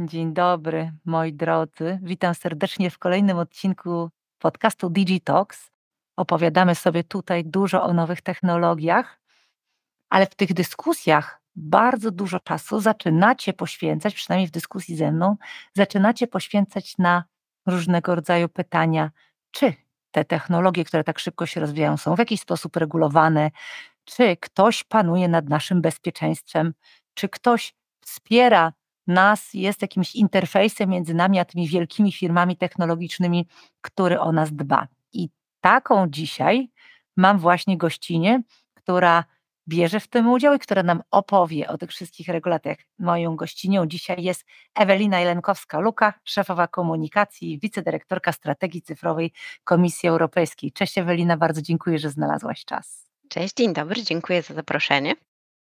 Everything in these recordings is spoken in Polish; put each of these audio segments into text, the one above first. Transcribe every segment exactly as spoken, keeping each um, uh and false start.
Dzień dobry, moi drodzy. Witam serdecznie w kolejnym odcinku podcastu DigiTalks. Opowiadamy sobie tutaj dużo o nowych technologiach, ale w tych dyskusjach bardzo dużo czasu zaczynacie poświęcać, przynajmniej w dyskusji ze mną, zaczynacie poświęcać na różnego rodzaju pytania, czy te technologie, które tak szybko się rozwijają, są w jakiś sposób regulowane, czy ktoś panuje nad naszym bezpieczeństwem, czy ktoś wspiera nas, jest jakimś interfejsem między nami a tymi wielkimi firmami technologicznymi, który o nas dba. I taką dzisiaj mam właśnie gościnię, która bierze w tym udział i która nam opowie o tych wszystkich regulacjach. Moją gościnią dzisiaj jest Ewelina Jelenkowska-Luka, szefowa komunikacji i wicedyrektorka strategii cyfrowej Komisji Europejskiej. Cześć Ewelina, bardzo dziękuję, że znalazłaś czas. Cześć, dzień dobry, dziękuję za zaproszenie.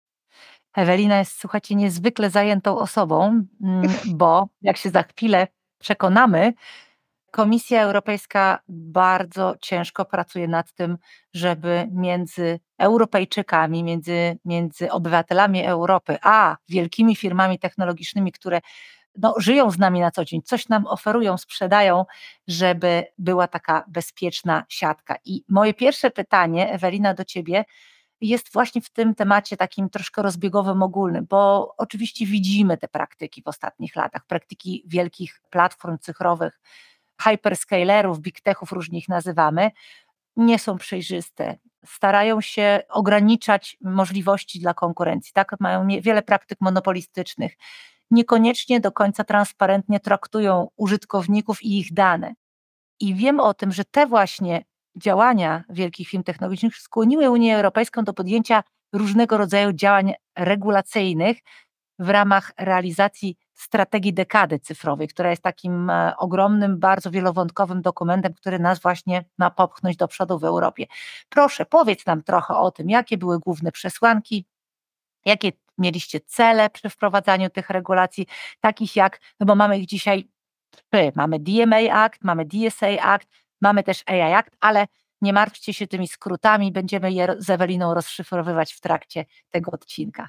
Ewelina jest, słuchajcie, niezwykle zajętą osobą, mm, bo jak się za chwilę przekonamy, Komisja Europejska bardzo ciężko pracuje nad tym, żeby między Europejczykami, między, między obywatelami Europy, a wielkimi firmami technologicznymi, które no, żyją z nami na co dzień, coś nam oferują, sprzedają, żeby była taka bezpieczna siatka. I moje pierwsze pytanie, Ewelina, do ciebie jest właśnie w tym temacie takim troszkę rozbiegowym, ogólnym, bo oczywiście widzimy te praktyki w ostatnich latach, praktyki wielkich platform cyfrowych, hyperscalerów, big techów, różnie ich nazywamy, nie są przejrzyste. Starają się ograniczać możliwości dla konkurencji, tak? Mają wiele praktyk monopolistycznych. Niekoniecznie do końca transparentnie traktują użytkowników i ich dane. I wiem o tym, że te właśnie działania wielkich firm technologicznych skłoniły Unię Europejską do podjęcia różnego rodzaju działań regulacyjnych w ramach realizacji strategii dekady cyfrowej, która jest takim e, ogromnym, bardzo wielowątkowym dokumentem, który nas właśnie ma popchnąć do przodu w Europie. Proszę, powiedz nam trochę o tym, jakie były główne przesłanki, jakie mieliście cele przy wprowadzaniu tych regulacji, takich jak, no bo mamy ich dzisiaj trzy, mamy D M A Act, mamy D S A Act, mamy też A I Act, ale nie martwcie się tymi skrótami, będziemy je z Eweliną rozszyfrowywać w trakcie tego odcinka.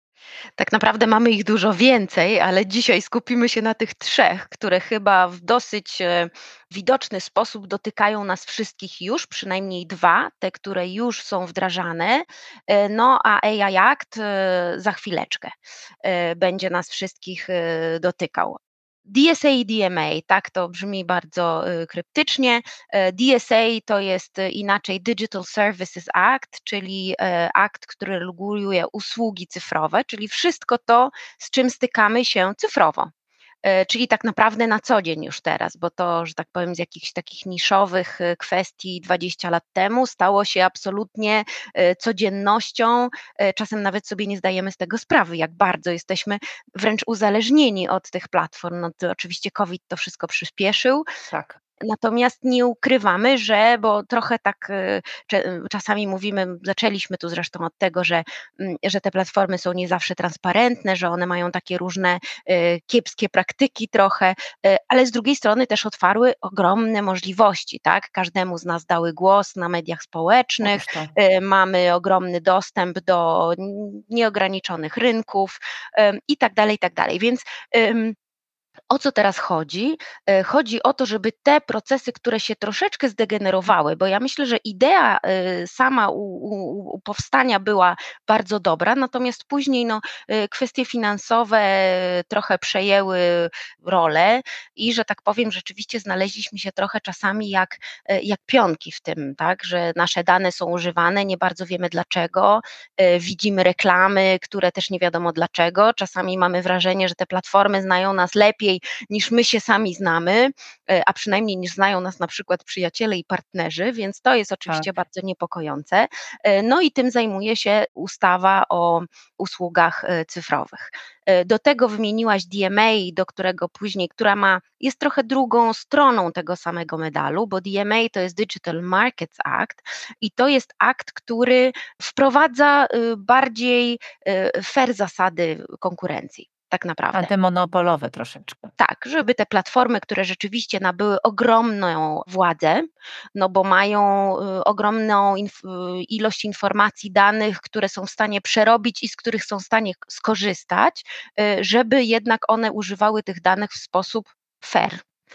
Tak naprawdę mamy ich dużo więcej, ale dzisiaj skupimy się na tych trzech, które chyba w dosyć e, widoczny sposób dotykają nas wszystkich już, przynajmniej dwa, te, które już są wdrażane, e, no a A I Act e, za chwileczkę e, będzie nas wszystkich e, dotykał. D S A i D M A, tak to brzmi bardzo y, kryptycznie. E, D S A to jest y, inaczej Digital Services Act, czyli e, akt, który reguluje usługi cyfrowe, czyli wszystko to, z czym stykamy się cyfrowo. E, Czyli tak naprawdę na co dzień już teraz, bo to, że tak powiem, z jakichś takich niszowych e, kwestii dwadzieścia lat temu stało się absolutnie e, codziennością. E, Czasem nawet sobie nie zdajemy z tego sprawy, jak bardzo jesteśmy wręcz uzależnieni od tych platform. No to oczywiście COVID to wszystko przyspieszył. Tak. Natomiast nie ukrywamy, że bo trochę tak y, cze- czasami mówimy, zaczęliśmy tu zresztą od tego, że, mm, że te platformy są nie zawsze transparentne, że one mają takie różne y, kiepskie praktyki trochę, y, ale z drugiej strony też otwarły ogromne możliwości, tak? Każdemu z nas dały głos na mediach społecznych, Otóż to. y, mamy ogromny dostęp do n- nieograniczonych rynków y, i tak dalej, i tak dalej. Więc ym, o co teraz chodzi? E, Chodzi o to, żeby te procesy, które się troszeczkę zdegenerowały, bo ja myślę, że idea e, sama u, u, u powstania była bardzo dobra, natomiast później no, e, kwestie finansowe trochę przejęły rolę i że tak powiem, rzeczywiście znaleźliśmy się trochę czasami jak, e, jak pionki w tym, tak, że nasze dane są używane, nie bardzo wiemy dlaczego, e, widzimy reklamy, które też nie wiadomo dlaczego, czasami mamy wrażenie, że te platformy znają nas lepiej niż my się sami znamy, e, a przynajmniej niż znają nas na przykład przyjaciele i partnerzy, więc to jest oczywiście Tak. bardzo niepokojące. E, No i tym zajmuje się ustawa o usługach e, cyfrowych. E, Do tego wymieniłaś D M A, do którego później, która ma, jest trochę drugą stroną tego samego medalu, bo D M A to jest Digital Markets Act i to jest akt, który wprowadza y, bardziej y, fair zasady konkurencji. tak naprawdę. Antymonopolowe troszeczkę. Tak, żeby te platformy, które rzeczywiście nabyły ogromną władzę, no bo mają y, ogromną inf y, ilość informacji, danych, które są w stanie przerobić i z których są w stanie k skorzystać, y, żeby jednak one używały tych danych w sposób fair.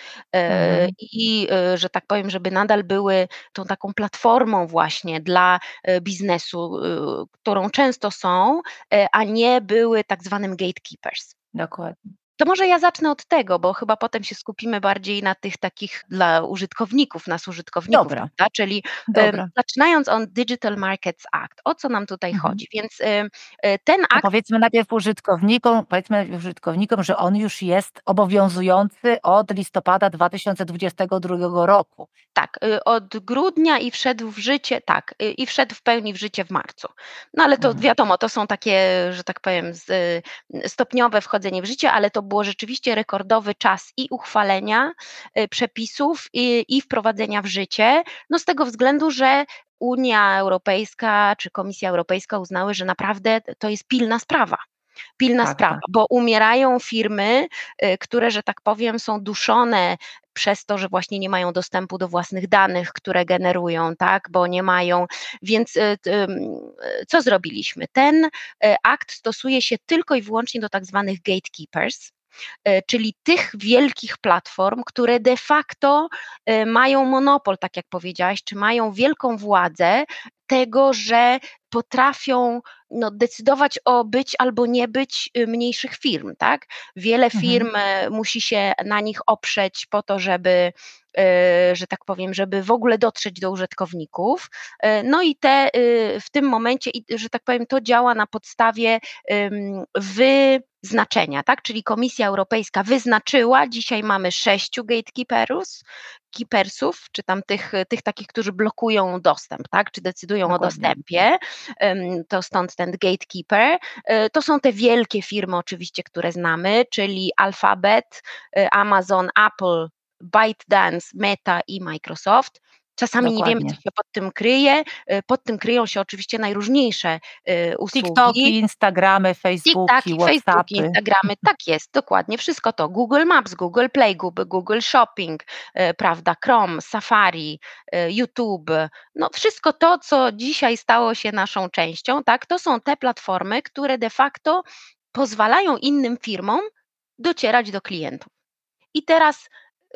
Y, Mhm. I, y, że tak powiem, żeby nadal były tą taką platformą właśnie dla, y, biznesu, y, którą często są, y, a nie były tak zwanym gatekeepers. Dokładnie. To może ja zacznę od tego, bo chyba potem się skupimy bardziej na tych takich dla użytkowników, nas użytkowników, Dobra, prawda? Czyli, ym, dobra. zaczynając od Digital Markets Act, o co nam tutaj Mhm. chodzi? Więc, ym, y, ten To akt powiedzmy najpierw użytkownikom powiedzmy najpierw użytkownikom, że on już jest obowiązujący od listopada dwa tysiące dwudziestego drugiego roku. tak, y, od grudnia i wszedł w życie tak, y, i wszedł w pełni w życie w marcu. No ale to Mhm. wiadomo, to są takie, że tak powiem, z y, stopniowe wchodzenie w życie, ale to było rzeczywiście rekordowy czas i uchwalenia, y, przepisów i i wprowadzenia w życie. No z tego względu, że Unia Europejska czy Komisja Europejska uznały, że naprawdę to jest pilna sprawa. Pilna Tak, sprawa, tak. bo umierają firmy, y, które, że tak powiem, są duszone przez to, że właśnie nie mają dostępu do własnych danych, które generują, tak, bo nie mają. Więc y, t ym, y, co zrobiliśmy? Ten, y, akt stosuje się tylko i wyłącznie do tak zwanych gatekeepers, y, czyli tych wielkich platform, które de facto, y, mają monopol, tak jak powiedziałaś, czy mają wielką władzę tego, że potrafią, no, decydować o być albo nie być, y, mniejszych firm, tak? Wiele Mhm. firm, e, musi się na nich oprzeć po to, żeby, y, że tak powiem, żeby w ogóle dotrzeć do użytkowników. Y, no i te, y, w tym momencie i, że tak powiem, to działa na podstawie, ym, wyznaczenia, tak? Czyli Komisja Europejska wyznaczyła, dzisiaj mamy sześciu gatekeeperus keepersów, czy tam tych, tych takich, którzy blokują dostęp, tak? Czy decydują o Dokładnie. dostępie, ym, to stąd ten gatekeeper. Y, to są te wielkie firmy oczywiście, które znamy, czyli Alphabet, y, Amazon, Apple, ByteDance, Meta i Microsoft. Czasami nie wiemy, co Dokładnie. się pod tym kryje. Y, pod tym kryją się oczywiście najróżniejsze, y, usługi. TikToki, Instagramy, Facebooki, TikToki, Facebooki, WhatsAppy. Instagramy, tak jest, dokładnie, wszystko to. Google Maps, Google Play, Gub Google Shopping, y, prawda, Chrome, Safari, y, YouTube, no wszystko to, co dzisiaj stało się naszą częścią, tak, to są te platformy, które de facto pozwalają innym firmom docierać do klientów. I teraz,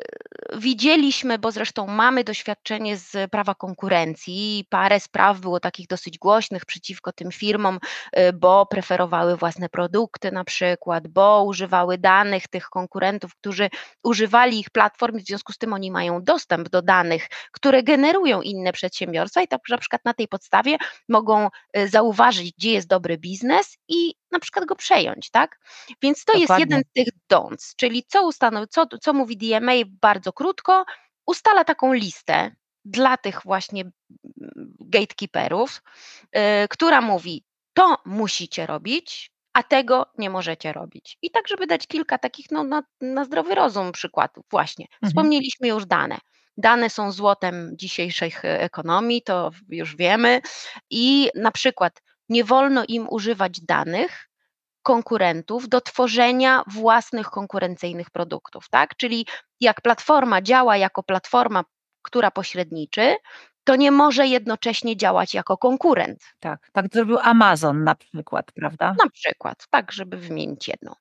y, widzieliśmy, bo zresztą mamy doświadczenie z prawa konkurencji, parę spraw było takich dosyć głośnych przeciwko tym firmom, y, bo preferowały własne produkty na przykład, bo używały danych tych konkurentów, którzy używali ich platform, w związku z tym oni mają dostęp do danych, które generują inne przedsiębiorstwa i tak na przykład na tej podstawie mogą, y, zauważyć, gdzie jest dobry biznes i na przykład go przejąć, tak? Więc to jest jeden Dokładnie. z tych don'ts, czyli co ustanow co co mówi D M A bardzo krótko, ustala taką listę dla tych właśnie, mm, gatekeeperów, y, która mówi: „To musicie robić, a tego nie możecie robić”. I tak, żeby dać kilka takich, no, na na zdrowy rozum przykładów. Właśnie, Mhm. wspomnieliśmy już dane. Dane są złotem dzisiejszych, e ekonomii, to w już wiemy i na przykład nie wolno im używać danych konkurentów do tworzenia własnych konkurencyjnych produktów, tak? Czyli jak platforma działa jako platforma, która pośredniczy, to nie może jednocześnie działać jako konkurent. Tak, tak zrobił Amazon na przykład, prawda? Na przykład, tak, żeby wymienić jedną.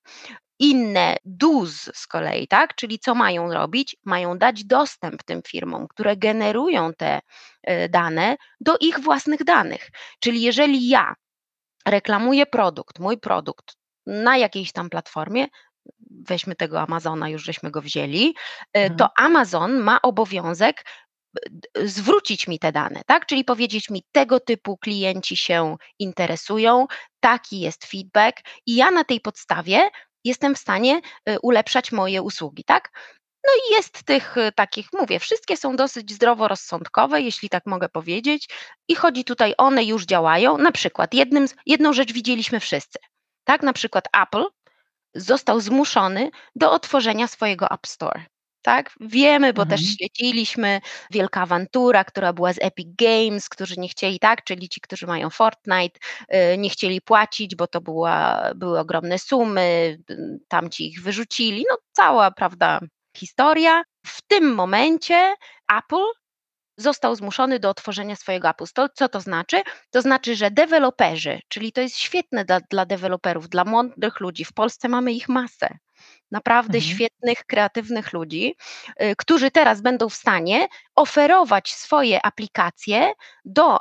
Inne do's z kolei, tak, czyli co mają robić? Mają dać dostęp tym firmom, które generują te, y, dane, do ich własnych danych. Czyli jeżeli ja reklamuję produkt, mój produkt na jakiejś tam platformie, weźmy tego Amazona, już żeśmy go wzięli, y, to Mhm. Amazon ma obowiązek d zwrócić mi te dane, tak, czyli powiedzieć mi: „Tego typu klienci się interesują, taki jest feedback” i ja na tej podstawie jestem w stanie, y, ulepszać moje usługi, tak? No i jest tych, y, takich, mówię, wszystkie są dosyć zdroworozsądkowe, jeśli tak mogę powiedzieć i chodzi tutaj one już działają. Na przykład jednym z jedną rzecz widzieliśmy wszyscy, tak, na przykład Apple został zmuszony do otworzenia swojego App Store. Tak, wiemy, bo też Mhm. śledziliśmy. Wielka awantura, która była z Epic Games, którzy nie chcieli, tak, czyli ci, którzy mają Fortnite, y, nie chcieli płacić, bo to była były ogromne sumy, y, tamci ich wyrzucili. No cała, prawda, historia. W tym momencie Apple został zmuszony do otworzenia swojego Apple Store. Co to znaczy? To znaczy, że deweloperzy, czyli to jest świetne dla dla deweloperów, dla mądrych ludzi, w Polsce mamy ich masę, naprawdę Mhm. świetnych, kreatywnych ludzi, y, którzy teraz będą w stanie oferować swoje aplikacje do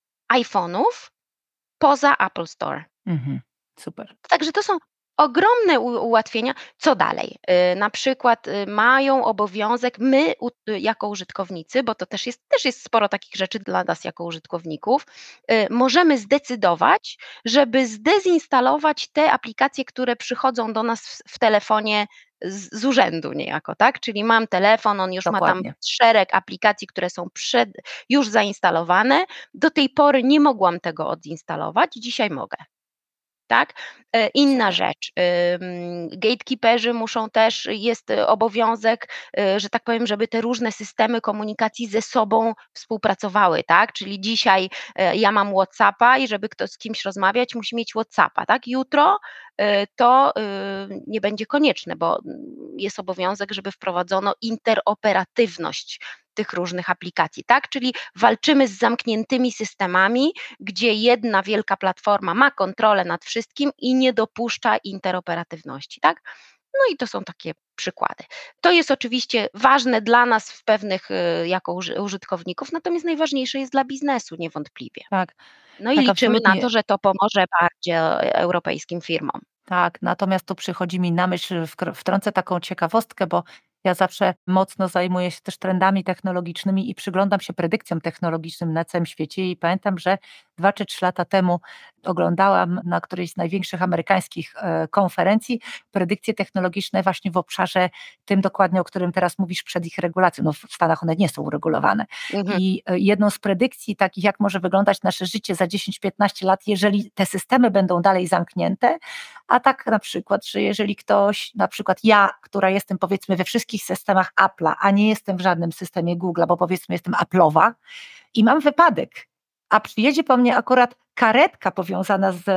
iPhone'ów poza Apple Store. Mhm. Super. Także to są ogromne u ułatwienia. Co dalej? Y, na przykład, y, mają obowiązek my u y, jako użytkownicy, bo to też jest też jest sporo takich rzeczy dla nas jako użytkowników, y, możemy zdecydować, żeby zdezinstalować te aplikacje, które przychodzą do nas w w telefonie z z urzędu niejako, tak. Czyli mam telefon, on już ma tam Dokładnie. szereg aplikacji, które są przed już zainstalowane. Do tej pory nie mogłam tego odinstalować, dzisiaj mogę. Tak? E, inna Super. rzecz, ym, gatekeeperzy muszą też jest y, obowiązek, y, że tak powiem, żeby te różne systemy komunikacji ze sobą współpracowały, tak? Czyli dzisiaj, e, ja mam WhatsAppa i żeby ktoś z kimś rozmawiać, musi mieć WhatsAppa, tak? Jutro, y, to, y, nie będzie konieczne, bo, mm, jest obowiązek, żeby wprowadzono interoperatywność tych różnych aplikacji, tak? Czyli walczymy z zamkniętymi systemami, gdzie jedna wielka platforma ma kontrolę nad wszystkim i nie dopuszcza interoperatywności, tak? No i to są takie przykłady. To jest oczywiście ważne dla nas w pewnych, y, jako uży użytkowników, natomiast najważniejsze jest dla biznesu niewątpliwie. Tak, No i tak, liczymy na absolutnie. to, że to pomoże bardziej e europejskim firmom. Tak, natomiast tu przychodzi mi na myśl, wkro wtrącę taką ciekawostkę, bo ja zawsze mocno zajmuję się też trendami technologicznymi i przyglądam się predykcjom technologicznym na całym świecie i pamiętam, że dwa czy trzy lata temu oglądałam na którejś z największych amerykańskich, e, konferencji predykcje technologiczne właśnie w obszarze tym dokładnie, o którym teraz mówisz, przed ich regulacją. No, w Stanach one nie są uregulowane. Mhm. I, e, jedną z predykcji takich, jak może wyglądać nasze życie za dziesięć piętnaście lat, jeżeli te systemy będą dalej zamknięte, a tak na przykład, że jeżeli ktoś, na przykład ja, która jestem powiedzmy we wszystkich systemach Apple'a, a nie jestem w żadnym systemie Google'a, bo powiedzmy jestem Apple'owa i mam wypadek, a przyjedzie po mnie akurat karetka powiązana z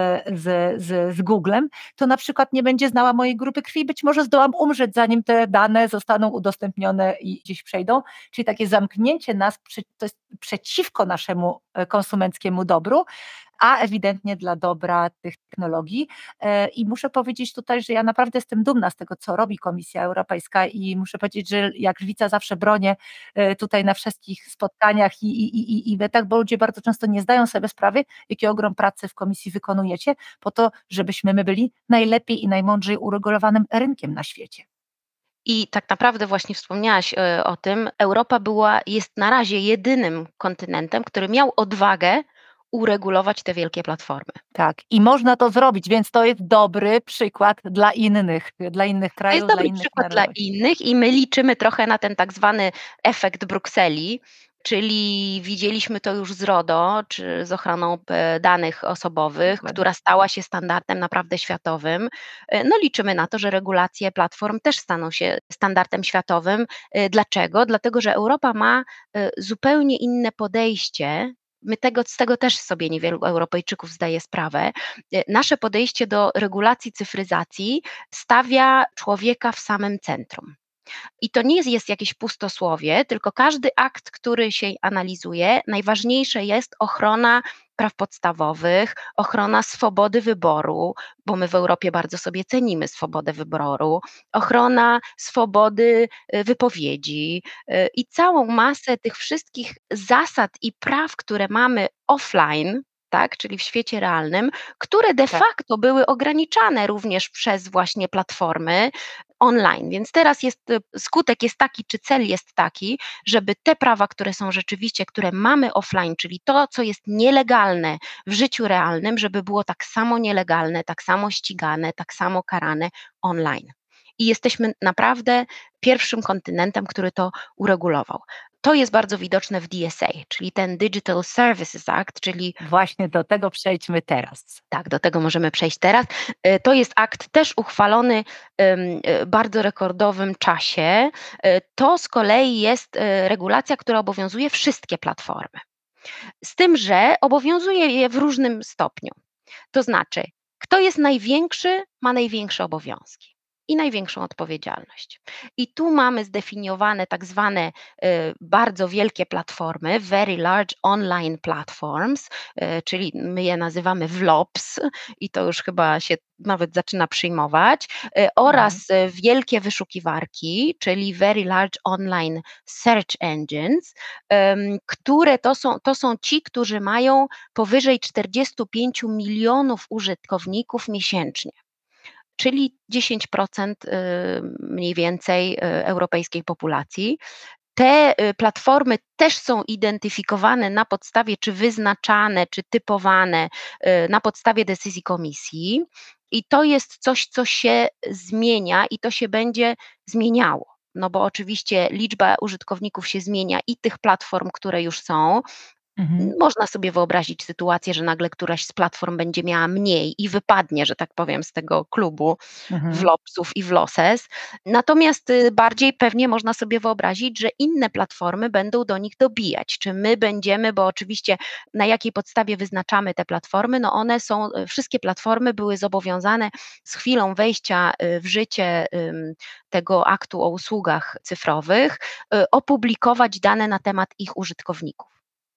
z z z Googlem, to na przykład nie będzie znała mojej grupy krwi, być może zdołam umrzeć, zanim te dane zostaną udostępnione i gdzieś przejdą. Czyli takie zamknięcie nas przy to jest przeciwko naszemu, e, konsumenckiemu dobru, a ewidentnie dla dobra tych technologii. E, I muszę powiedzieć tutaj, że ja naprawdę jestem dumna z tego, co robi Komisja Europejska i muszę powiedzieć, że jak lwica zawsze bronię, e, tutaj na wszystkich spotkaniach i i i i eventach, bo ludzie bardzo często nie zdają sobie sprawy, jaki ogrom pracy w komisji wykonujecie, po to, żebyśmy my byli najlepiej i najmądrzej uregulowanym rynkiem na świecie. I tak naprawdę właśnie wspomniałaś, y, o tym, Europa była jest na razie jedynym kontynentem, który miał odwagę uregulować te wielkie platformy. Tak, i można to zrobić, więc to jest dobry przykład dla innych, dla innych To jest krajów, dla dobry innych przykład dla narodowości. innych i my liczymy trochę na ten tak zwany efekt Brukseli, czyli widzieliśmy to już z RODO, czy z ochroną p danych osobowych, Dokładnie. która stała się standardem naprawdę światowym. Y, no liczymy na to, że regulacje platform też staną się standardem światowym. Y, dlaczego? Dlatego, że Europa ma, y, zupełnie inne podejście. My tego z tego też sobie niewielu Europejczyków zdaje sprawę. Y, nasze podejście do regulacji cyfryzacji stawia człowieka w samym centrum. I to nie jest jest jakieś pustosłowie, tylko każdy akt, który się analizuje, najważniejsze jest ochrona praw podstawowych, ochrona swobody wyboru, bo my w Europie bardzo sobie cenimy swobodę wyboru, ochrona swobody, y, wypowiedzi, y, i całą masę tych wszystkich zasad i praw, które mamy offline, tak, czyli w świecie realnym, które de Tak. facto były ograniczane również przez właśnie platformy online. Więc teraz jest, y, skutek jest taki, czy cel jest taki, żeby te prawa, które są rzeczywiście, które mamy offline, czyli to, co jest nielegalne w życiu realnym, żeby było tak samo nielegalne, tak samo ścigane, tak samo karane online. I jesteśmy naprawdę pierwszym kontynentem, który to uregulował. To jest bardzo widoczne w D S A, czyli ten Digital Services Act, czyli Właśnie do tego przejdźmy teraz. tak, do tego możemy przejść teraz. E, To jest akt też uchwalony em, e, w bardzo rekordowym czasie. E, To z kolei jest e, regulacja, która obowiązuje wszystkie platformy. Z tym, że obowiązuje je w różnym stopniu. To znaczy, kto jest największy, ma największe obowiązki i największą odpowiedzialność. I tu mamy zdefiniowane tak zwane e, bardzo wielkie platformy, Very Large Online Platforms, e, czyli my je nazywamy V L O P S i to już chyba się nawet zaczyna przyjmować, e, Mhm. oraz e, wielkie wyszukiwarki, czyli Very Large Online Search Engines, em, które to są, to są ci, którzy mają powyżej czterdziestu pięciu milionów użytkowników miesięcznie, czyli dziesięć procent y, mniej więcej y, europejskiej populacji. Te y, platformy też są identyfikowane na podstawie, czy wyznaczane, czy typowane y, na podstawie decyzji komisji. I to jest coś, co się zmienia i to się będzie zmieniało. No bo oczywiście liczba użytkowników się zmienia i tych platform, które już są. Mhm. Można sobie wyobrazić sytuację, że nagle któraś z platform będzie miała mniej i wypadnie, że tak powiem, z tego klubu Mhm. V L O P S-ów i V L O S E S. Natomiast y, bardziej pewnie można sobie wyobrazić, że inne platformy będą do nich dobijać. Czy my będziemy, bo oczywiście na jakiej podstawie wyznaczamy te platformy? No one są, y, wszystkie platformy były zobowiązane z chwilą wejścia y, w życie ym, tego aktu o usługach cyfrowych y, opublikować dane na temat ich użytkowników.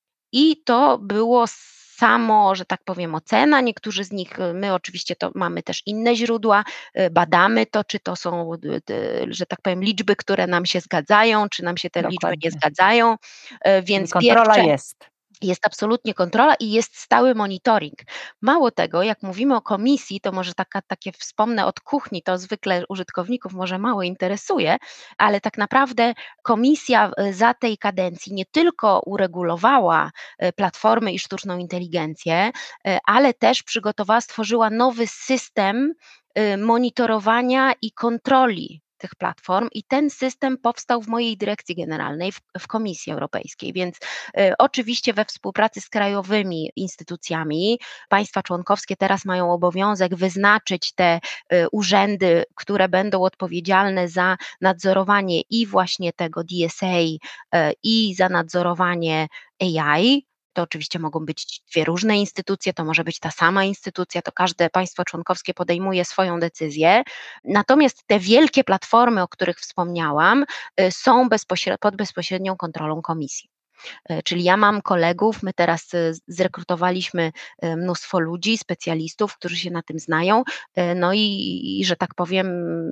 I to było samo, że tak powiem, ocena. Niektórzy z nich, y, my oczywiście to mamy też inne źródła, y, badamy to, czy to są, d d że tak powiem, liczby, które nam się zgadzają, czy nam się te liczby nie Dokładnie. zgadzają. Y, Czyli Więc kontrola pierwsze jest. jest absolutnie kontrola i jest stały monitoring. Mało tego, jak mówimy o komisji, to może taka, takie wspomnę od kuchni, to zwykle użytkowników może mało interesuje, ale tak naprawdę komisja e, za tej kadencji nie tylko uregulowała e, platformy i sztuczną inteligencję, e, ale też przygotowała, stworzyła nowy system e, monitorowania i kontroli tych platform i ten system powstał w mojej dyrekcji generalnej w, w Komisji Europejskiej, więc E, Oczywiście we współpracy z krajowymi instytucjami państwa członkowskie teraz mają obowiązek wyznaczyć te e, urzędy, które będą odpowiedzialne za nadzorowanie i właśnie tego D S A e, i za nadzorowanie A I. To oczywiście mogą być dwie różne instytucje, to może być ta sama instytucja, to każde państwo członkowskie podejmuje swoją decyzję. Natomiast te wielkie platformy, o których wspomniałam, e, są bezpośre- pod bezpośrednią kontrolą komisji. E, Czyli ja mam kolegów, my teraz e, z- zrekrutowaliśmy e, mnóstwo ludzi, specjalistów, którzy się na tym znają, e, no i, i że tak powiem,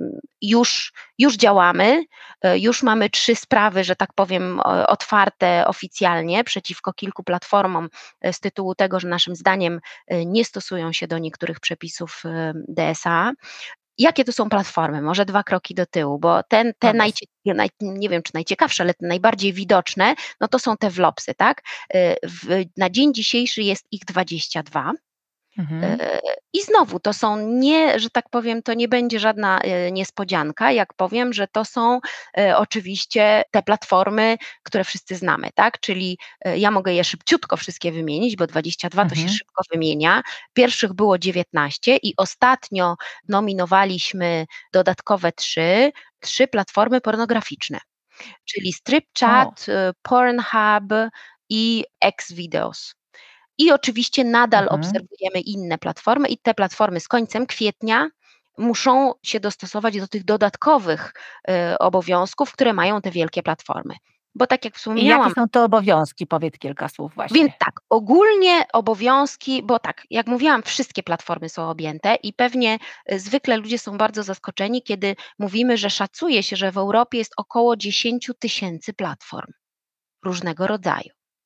już, już działamy, e, już mamy trzy sprawy, że tak powiem, o- otwarte oficjalnie przeciwko kilku platformom e, z tytułu tego, że naszym zdaniem e, nie stosują się do niektórych przepisów e, D S A. Jakie to są platformy? Może dwa kroki do tyłu, bo ten te No bez najcie naj nie wiem, czy najciekawsze, ale te najbardziej widoczne, no to są te V L O P S-y, tak? Y, w na dzień dzisiejszy jest ich dwadzieścia dwa. Mhm. Eee, I znowu to są nie, że tak powiem, to nie będzie żadna, e, niespodzianka, jak powiem, że to są, e, oczywiście te platformy, które wszyscy znamy, tak? Czyli, e, ja mogę je szybciutko wszystkie wymienić, bo dwadzieścia dwa to się Mhm. szybko wymienia. Pierwszych było dziewiętnaście i ostatnio nominowaliśmy dodatkowe trzy, trzy platformy pornograficzne, czyli O. StripChat, y, Pornhub i Xvideos. I oczywiście nadal Mhm. obserwujemy inne platformy i te platformy z końcem kwietnia muszą się dostosować do tych dodatkowych, e, obowiązków, które mają te wielkie platformy. Bo tak jak I jakie wspomniałam, są to obowiązki? Powiedz kilka słów więc właśnie. tak, ogólnie obowiązki, bo tak, jak mówiłam, wszystkie platformy są objęte i pewnie e, zwykle ludzie są bardzo zaskoczeni, kiedy mówimy, że szacuje się, że w Europie jest około dziesięć tysięcy platform różnego rodzaju.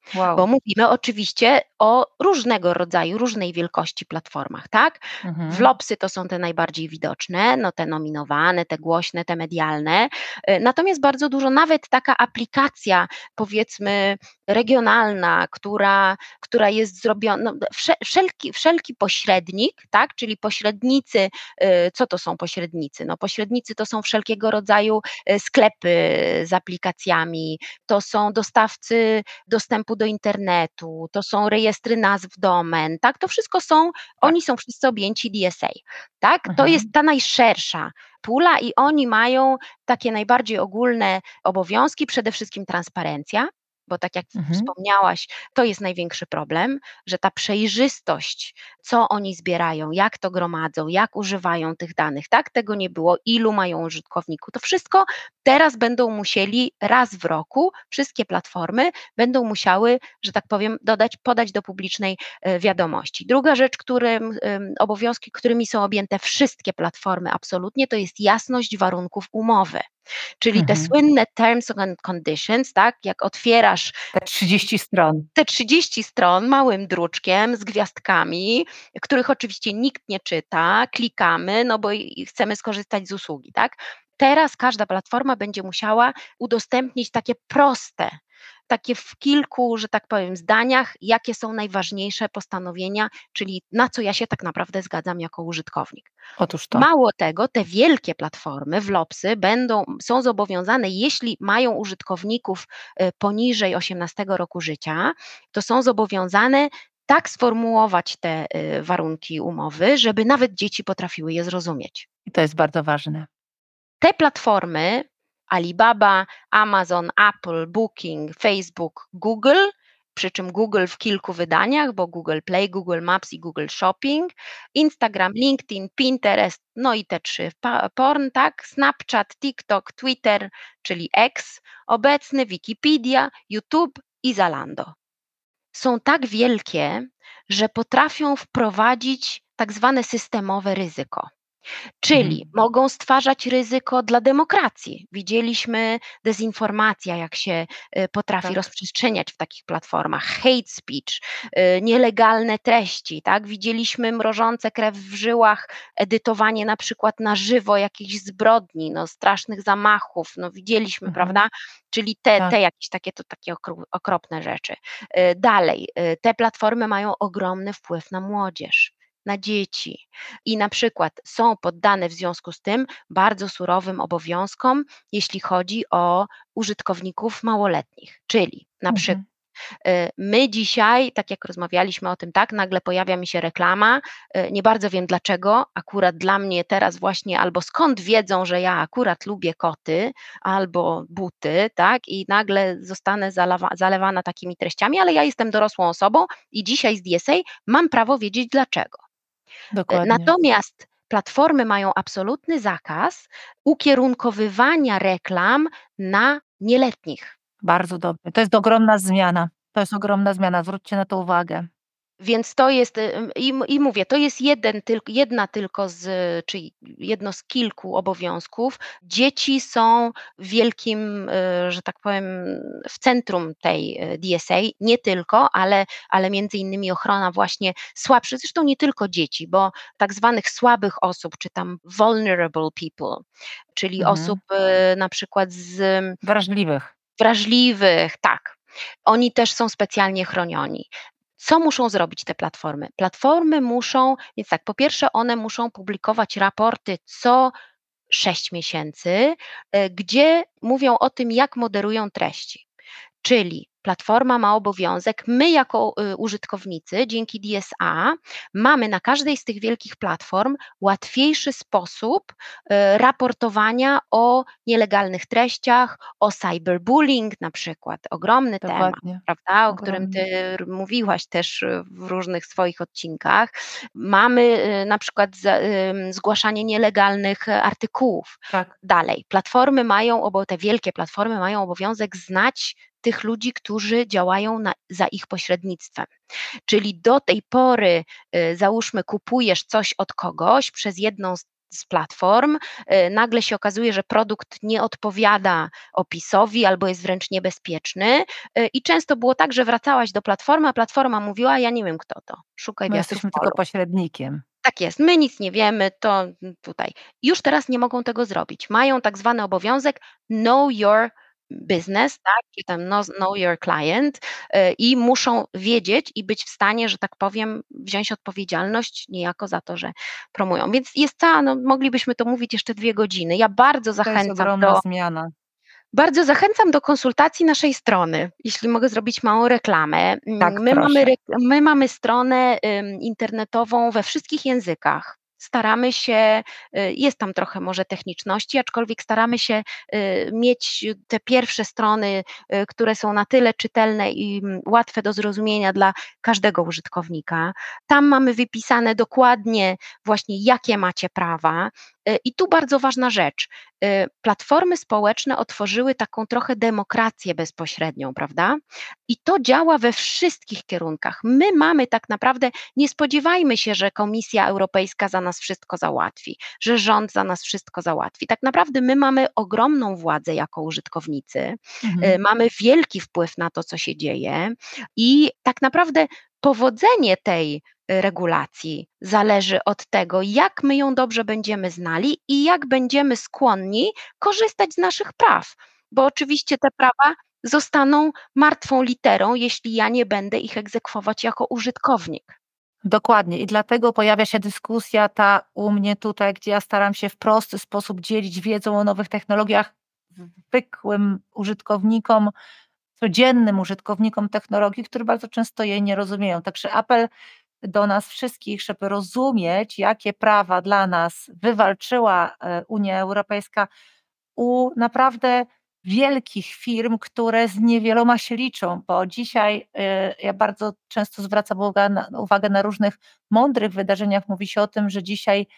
Bo Wow. mówimy oczywiście o różnego rodzaju, różnej wielkości platformach, tak? Mhm. Vlopsy to są te najbardziej widoczne, no te nominowane, te głośne, te medialne. Y, Natomiast bardzo dużo, nawet taka aplikacja, powiedzmy, regionalna, która, która jest zrobiona, no, wsze- wszelki, wszelki pośrednik, tak? Czyli pośrednicy, y, co to są pośrednicy? No, pośrednicy to są wszelkiego rodzaju y, sklepy z aplikacjami, to są dostawcy dostępu do internetu, to są rejestry nazw domen, tak? To wszystko są, Tak. oni są wszyscy objęci D S A, tak? To jest Mhm. ta najszersza pula i oni mają takie najbardziej ogólne obowiązki, przede wszystkim transparencja, bo tak jak Mhm. wspomniałaś, to jest największy problem, że ta przejrzystość, co oni zbierają, jak to gromadzą, jak używają tych danych, tak? Tego nie było, ilu mają użytkowników, to wszystko teraz będą musieli raz w roku, wszystkie platformy będą musiały, że tak powiem, dodać, podać do publicznej e, wiadomości. Druga rzecz, którym, em, obowiązki, którymi są objęte wszystkie platformy absolutnie, to jest jasność warunków umowy. Czyli te Mhm. słynne terms and conditions, tak, jak otwierasz Te trzydzieści stron. te trzydzieści stron małym druczkiem z gwiazdkami, których oczywiście nikt nie czyta, klikamy, no bo i i chcemy skorzystać z usługi, tak? Teraz każda platforma będzie musiała udostępnić takie proste, takie w kilku, że tak powiem, zdaniach, jakie są najważniejsze postanowienia, czyli na co ja się tak naprawdę zgadzam jako użytkownik. Otóż to. Mało tego, te wielkie platformy, Vlopsy, będą, są zobowiązane, jeśli mają użytkowników e, poniżej osiemnastego roku życia, to są zobowiązane tak sformułować te e, warunki umowy, żeby nawet dzieci potrafiły je zrozumieć. I to jest bardzo ważne. Te platformy Alibaba, Amazon, Apple, Booking, Facebook, Google, przy czym Google w kilku wydaniach, bo Google Play, Google Maps i Google Shopping, Instagram, LinkedIn, Pinterest, no i te trzy, pa- porn, tak, Snapchat, TikTok, Twitter, czyli X, obecny Wikipedia, YouTube i Zalando. Są tak wielkie, że potrafią wprowadzić tak zwane systemowe ryzyko. Czyli Mhm. mogą stwarzać ryzyko dla demokracji. Widzieliśmy dezinformacja, jak się y, potrafi Tak. rozprzestrzeniać w takich platformach, hate speech, y, nielegalne treści, tak? Widzieliśmy mrożące krew w żyłach, edytowanie na przykład na żywo jakichś zbrodni, no, strasznych zamachów, no widzieliśmy, Mhm. prawda? Czyli te, Tak. te jakieś takie, to takie okru- okropne rzeczy. Y, Dalej, y, te platformy mają ogromny wpływ na młodzież, na dzieci i na przykład są poddane w związku z tym bardzo surowym obowiązkom, jeśli chodzi o użytkowników małoletnich. Czyli na przykład Mhm. y, my dzisiaj, tak jak rozmawialiśmy o tym, tak, nagle pojawia mi się reklama, y, nie bardzo wiem dlaczego, akurat dla mnie teraz właśnie, albo skąd wiedzą, że ja akurat lubię koty, albo buty, tak, i nagle zostanę zalewa, zalewana takimi treściami, ale ja jestem dorosłą osobą i dzisiaj z D S A mam prawo wiedzieć dlaczego. E, Dokładnie. Natomiast platformy mają absolutny zakaz ukierunkowywania reklam na nieletnich. Bardzo dobre. To jest ogromna zmiana. To jest ogromna zmiana. Zwróćcie na to uwagę. Więc to jest, y, i, m- i mówię, to jest jeden, tyl- jedna tylko z, czyli jedno z kilku obowiązków. Dzieci są wielkim, y, że tak powiem, w centrum tej y, D S A, nie tylko, ale, ale między innymi ochrona właśnie słabszych, zresztą nie tylko dzieci, bo tak zwanych słabych osób, czy tam vulnerable people, czyli osób Mhm. y, na przykład z Wrażliwych. wrażliwych, tak. Oni też są specjalnie chronioni. Co muszą zrobić te platformy? Platformy muszą, więc tak, po pierwsze, one muszą publikować raporty co sześć miesięcy, e, gdzie mówią o tym, jak moderują treści. Czyli platforma ma obowiązek, my jako y, użytkownicy dzięki D S A mamy na każdej z tych wielkich platform łatwiejszy sposób y, raportowania o nielegalnych treściach, o cyberbullying na przykład, ogromny temat, Dokładnie. prawda, o którym ty Ogromny. r- mówiłaś też y, w różnych swoich odcinkach. Mamy y, na przykład za, ym, zgłaszanie nielegalnych e, artykułów. Tak. Dalej, platformy mają, obo te wielkie platformy mają obowiązek znać tych ludzi, którzy działają na, za ich pośrednictwem. Czyli do tej pory, y, załóżmy, kupujesz coś od kogoś przez jedną z z platform, y, nagle się okazuje, że produkt nie odpowiada opisowi albo jest wręcz niebezpieczny. Y, I często było tak, że wracałaś do platformy, a platforma mówiła: ja nie wiem kto to, szukaj My wiatru w jesteśmy tylko polu. pośrednikiem. Tak jest, my nic nie wiemy, to tutaj. Już teraz nie mogą tego zrobić. Mają tak zwany obowiązek know your business, tak, czy tam know know your client, y, i muszą wiedzieć i być w stanie, że tak powiem, wziąć odpowiedzialność niejako za to, że promują. Więc jest cała, no moglibyśmy to mówić jeszcze dwie godziny. Ja bardzo To jest zachęcam ogromna do zmiana. bardzo zachęcam do konsultacji naszej strony, jeśli mogę zrobić małą reklamę. Mm, Tak, My mamy, proszę. rek- my mamy stronę ym, internetową we wszystkich językach. Staramy się, y, jest tam trochę może techniczności, aczkolwiek staramy się y, mieć te pierwsze strony, y, które są na tyle czytelne i mm, łatwe do zrozumienia dla każdego użytkownika. Tam mamy wypisane dokładnie właśnie, jakie macie prawa. Y, I tu bardzo ważna rzecz. y, Platformy społeczne otworzyły taką trochę demokrację bezpośrednią, prawda? I to działa we wszystkich kierunkach. My mamy tak naprawdę, nie spodziewajmy się, że Komisja Europejska za nas wszystko załatwi, że rząd za nas wszystko załatwi. Tak naprawdę my mamy ogromną władzę jako użytkownicy, Mhm. y, mamy wielki wpływ na to, co się dzieje i tak naprawdę powodzenie tej y, regulacji zależy od tego, jak my ją dobrze będziemy znali i jak będziemy skłonni korzystać z naszych praw, bo oczywiście te prawa zostaną martwą literą, jeśli ja nie będę ich egzekwować jako użytkownik. Dokładnie. I dlatego pojawia się dyskusja ta u mnie tutaj, gdzie ja staram się w prosty sposób dzielić wiedzą o nowych technologiach zwykłym użytkownikom, codziennym użytkownikom technologii, którzy bardzo często jej nie rozumieją. Także apel do nas wszystkich, żeby rozumieć, jakie prawa dla nas wywalczyła e, Unia Europejska u naprawdę wielkich firm, które z niewieloma się liczą, bo dzisiaj y, ja bardzo często zwracam uwagę na, uwagę na różnych mądrych wydarzeniach. Mówi się o tym, że dzisiaj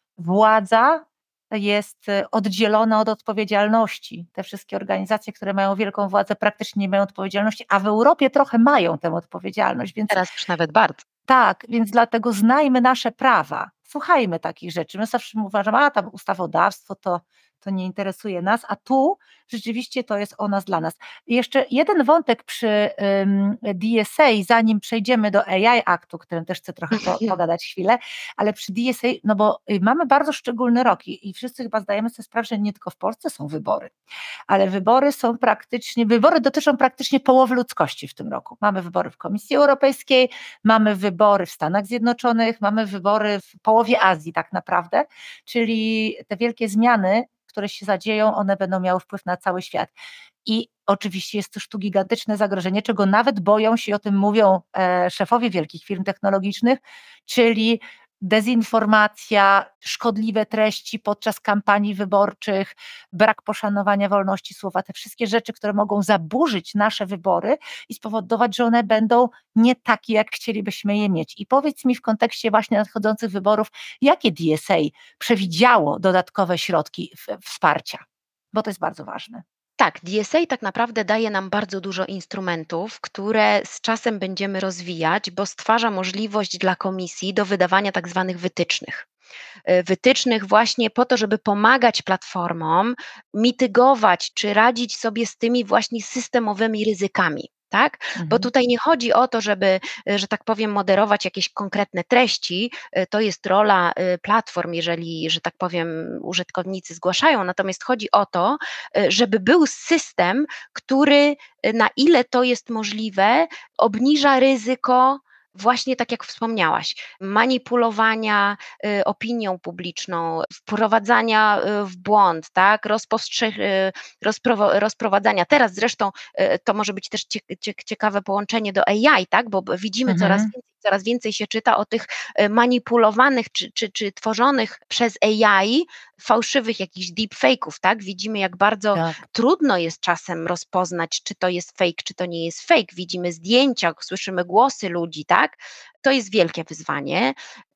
władza jest y, oddzielona od odpowiedzialności. Te wszystkie organizacje, które mają wielką władzę, praktycznie nie mają odpowiedzialności, a w Europie trochę mają tę odpowiedzialność, więc Teraz już nawet bardzo. tak, więc dlatego znajmy nasze prawa, słuchajmy takich rzeczy. My zawsze uważamy, a tam ustawodawstwo to, to nie interesuje nas, a tu rzeczywiście to jest o nas, dla nas. I jeszcze jeden wątek przy ym, D S A, zanim przejdziemy do A I Aktu, o którym też chcę trochę po, pogadać chwilę, ale przy D S A, no bo y, mamy bardzo szczególny rok i, i wszyscy chyba zdajemy sobie sprawę, że nie tylko w Polsce są wybory, ale wybory są praktycznie, wybory dotyczą praktycznie połowy ludzkości w tym roku. Mamy wybory w Komisji Europejskiej, mamy wybory w Stanach Zjednoczonych, mamy wybory w połowie Azji tak naprawdę, czyli te wielkie zmiany, które się zadzieją, one będą miały wpływ na cały świat. I oczywiście jest też tu gigantyczne zagrożenie, czego nawet boją się, o tym mówią e, szefowie wielkich firm technologicznych, czyli dezinformacja, szkodliwe treści podczas kampanii wyborczych, brak poszanowania wolności słowa, te wszystkie rzeczy, które mogą zaburzyć nasze wybory i spowodować, że one będą nie takie, jak chcielibyśmy je mieć. I powiedz mi w kontekście właśnie nadchodzących wyborów, jakie D S A przewidziało dodatkowe środki w- wsparcia, bo to jest bardzo ważne. Tak, D S A tak naprawdę daje nam bardzo dużo instrumentów, które z czasem będziemy rozwijać, bo stwarza możliwość dla komisji do wydawania tak zwanych wytycznych. Y, Wytycznych właśnie po to, żeby pomagać platformom mitygować czy radzić sobie z tymi właśnie systemowymi ryzykami. Tak? Bo Mhm. tutaj nie chodzi o to, żeby, y, że tak powiem, moderować jakieś konkretne treści. y, To jest rola y, platform, jeżeli, że tak powiem, użytkownicy zgłaszają. Natomiast chodzi o to, y, żeby był system, który, y, na ile to jest możliwe, obniża ryzyko. Właśnie tak jak wspomniałaś, manipulowania y, opinią publiczną, wprowadzania y, w błąd, tak, rozpostrze- y, rozprowo- rozprowadzania. Teraz zresztą y, to może być też cie- cie- ciekawe połączenie do A I, tak, bo b- widzimy coraz Mhm. więcej, coraz więcej się czyta o tych y, manipulowanych czy, czy, czy tworzonych przez A I fałszywych jakichś deepfake'ów, tak. Widzimy, jak bardzo Tak. trudno jest czasem rozpoznać, czy to jest fake, czy to nie jest fake. Widzimy zdjęcia, słyszymy głosy ludzi, tak. To jest wielkie wyzwanie.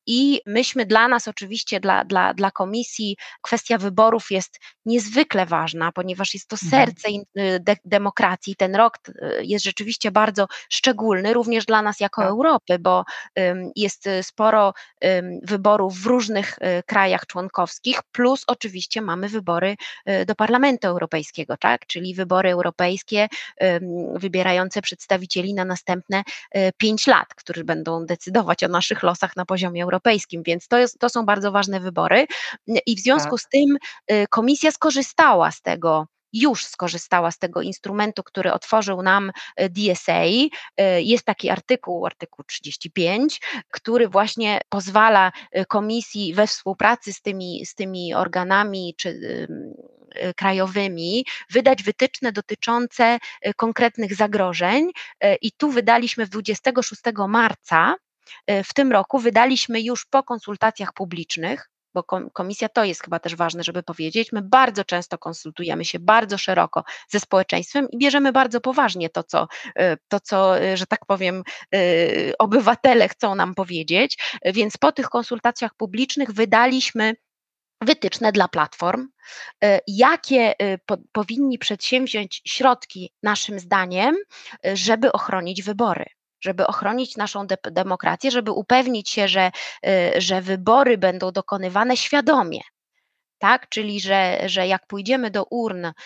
I myśmy dla nas oczywiście, dla dla dla komisji kwestia wyborów jest niezwykle ważna, ponieważ jest to Mhm. serce in y, de demokracji. Ten rok t y, jest rzeczywiście bardzo szczególny również dla nas jako Tak. Europy, bo, ym, jest y, sporo, ym, wyborów w różnych, y, krajach członkowskich, plus oczywiście mamy wybory, y, do Parlamentu Europejskiego, tak, czyli wybory europejskie, ym, wybierające przedstawicieli na następne, y, pięć lat, którzy będą decydować o naszych losach na poziomie europejskim, więc to jest to są bardzo ważne wybory. N i w związku z Tak. tym, y, komisja skorzystała z tego już skorzystała z tego instrumentu, który otworzył nam, y, D S A. Y, jest taki artykuł, artykuł trzydzieści pięć, który właśnie pozwala, y, komisji we współpracy z tymi z tymi organami czy, ym, y, krajowymi wydać wytyczne dotyczące, y, konkretnych zagrożeń. Y, I tu wydaliśmy w dwudziestego szóstego marca, y, w tym roku wydaliśmy już po konsultacjach publicznych, bo kom komisja to jest chyba też ważne, żeby powiedzieć, my bardzo często konsultujemy się bardzo szeroko ze społeczeństwem i bierzemy bardzo poważnie to, co, y, to, co, y, że tak powiem, y, obywatele chcą nam powiedzieć. Więc po tych konsultacjach publicznych wydaliśmy wytyczne dla platform, y, jakie, y, po powinni przedsięwziąć środki naszym zdaniem, y, żeby ochronić wybory, żeby ochronić naszą dep demokrację, żeby upewnić się, że, y, że wybory będą dokonywane świadomie, tak, czyli że że jak pójdziemy do urn, y,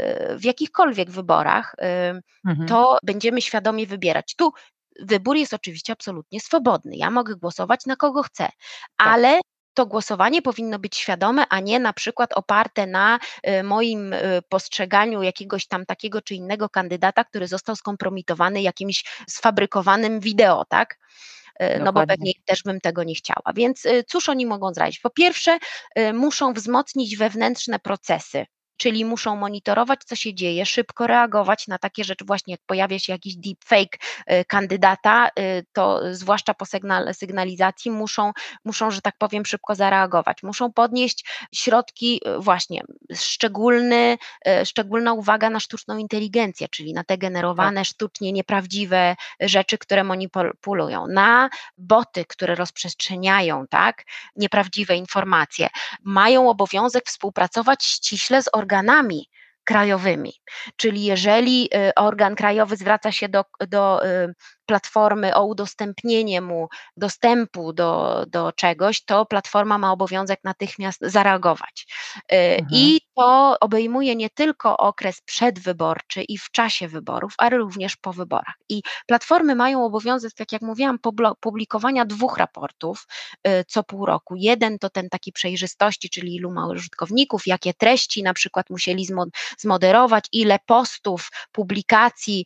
w jakichkolwiek wyborach, y, Mhm. to będziemy świadomie wybierać. Tu wybór jest oczywiście absolutnie swobodny. Ja mogę głosować na kogo chcę, Tak. ale to głosowanie powinno być świadome, a nie na przykład oparte na, y, moim, y, postrzeganiu jakiegoś tam takiego czy innego kandydata, który został skompromitowany jakimś sfabrykowanym wideo, tak? Y, no bo Dokładnie. pewnie też bym tego nie chciała. Więc, y, cóż oni mogą zrobić? Po pierwsze, y, muszą wzmocnić wewnętrzne procesy, czyli muszą monitorować, co się dzieje, szybko reagować na takie rzeczy właśnie, jak pojawia się jakiś deepfake, y, kandydata, y, to zwłaszcza po sygnal sygnalizacji muszą muszą, że tak powiem, szybko zareagować. Muszą podnieść środki, y, właśnie szczególny y, szczególna uwaga na sztuczną inteligencję, czyli na te Tak. generowane sztucznie nieprawdziwe rzeczy, które monipolują, na boty, które rozprzestrzeniają, tak, nieprawdziwe informacje. Mają obowiązek współpracować ściśle z organami krajowymi, czyli jeżeli, y, organ krajowy zwraca się do do, y, platformy o udostępnienie mu dostępu do do czegoś, to platforma ma obowiązek natychmiast zareagować. Y, Mhm. I to obejmuje nie tylko okres przedwyborczy i w czasie wyborów, ale również po wyborach. I platformy mają obowiązek, tak jak mówiłam, poblo publikowania dwóch raportów, y, co pół roku. Jeden to ten taki przejrzystości, czyli ilu ma użytkowników, jakie treści na przykład musieli zmo zmoderować, ile postów, publikacji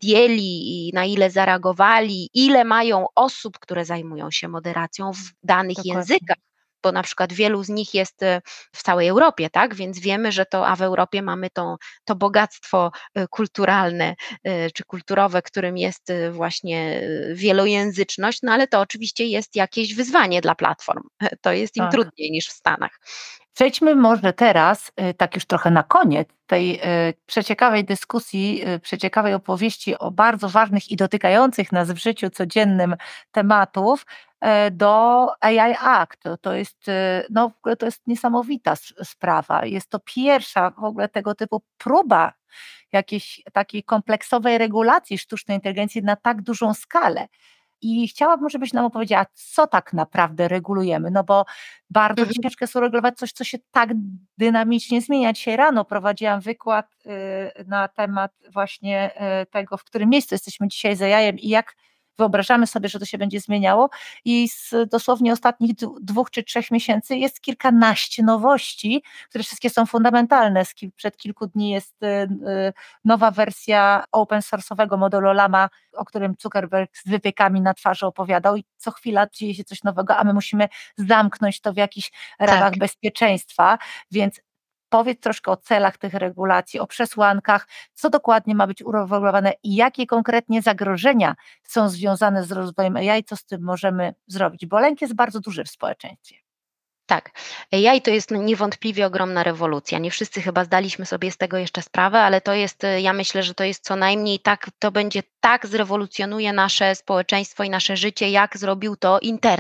zdjęli i na ile zareagowali, ile mają osób, które zajmują się moderacją w danych Dokładnie. językach, bo na przykład wielu z nich jest, y, w całej Europie, tak, więc wiemy, że to a w Europie mamy to to bogactwo, y, kulturalne, y, czy kulturowe, którym jest, y, właśnie, y, wielojęzyczność, no ale to oczywiście jest jakieś wyzwanie dla platform. To jest im Tak. trudniej niż w Stanach. Przejdźmy może teraz, y, tak już trochę na koniec tej, y, przeciekawej dyskusji, y, przeciekawej opowieści o bardzo ważnych i dotykających nas w życiu codziennym tematów, e, do A I Act. To to jest, y, no, w ogóle to jest niesamowita s sprawa. Jest to pierwsza w ogóle tego typu próba jakiejś takiej kompleksowej regulacji sztucznej inteligencji na tak dużą skalę. I chciałabym, żebyś nam opowiedziała, co tak naprawdę regulujemy, no bo bardzo Mhm. ciężko jest uregulować coś, co się tak dynamicznie zmienia. Dzisiaj rano prowadziłam wykład, y, na temat właśnie, y, tego, w którym miejscu jesteśmy dzisiaj z A I-em i jak wyobrażamy sobie, że to się będzie zmieniało. I z dosłownie ostatnich dw dwóch czy trzech miesięcy jest kilkanaście nowości, które wszystkie są fundamentalne. Z kil przed kilku dni jest, y, y, nowa wersja open source'owego modelu Llama, o którym Zuckerberg z wypiekami na twarzy opowiadał i co chwila dzieje się coś nowego, a my musimy zamknąć to w jakichś ramach Tak. bezpieczeństwa. Więc powiedz troszkę o celach tych regulacji, o przesłankach, co dokładnie ma być uregulowane i jakie konkretnie zagrożenia są związane z rozwojem A I, co z tym możemy zrobić, bo lęk jest bardzo duży w społeczeństwie. Tak. A I to jest niewątpliwie ogromna rewolucja. Nie wszyscy chyba zdaliśmy sobie z tego jeszcze sprawę, ale to jest, y, ja myślę, że to jest co najmniej tak, to będzie tak zrewolucjonuje nasze społeczeństwo i nasze życie, jak zrobił to internet.